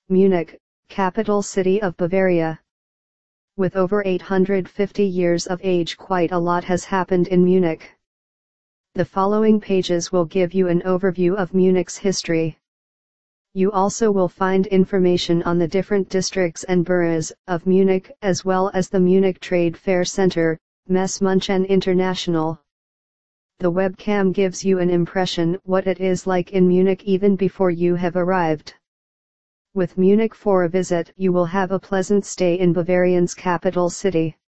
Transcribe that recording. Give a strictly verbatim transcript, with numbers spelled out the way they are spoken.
Munich, capital city of Bavaria. With over eight hundred fifty years of age, quite a lot has happened in Munich. The following pages will give you an overview of Munich's history. You also will find information on the different districts and boroughs of Munich, as well as the Munich Trade Fair Center, Messe München International. The webcam gives you an impression what it is like in Munich even before you have arrived. With Munich for a visit, you will have a pleasant stay in Bavarian's capital city.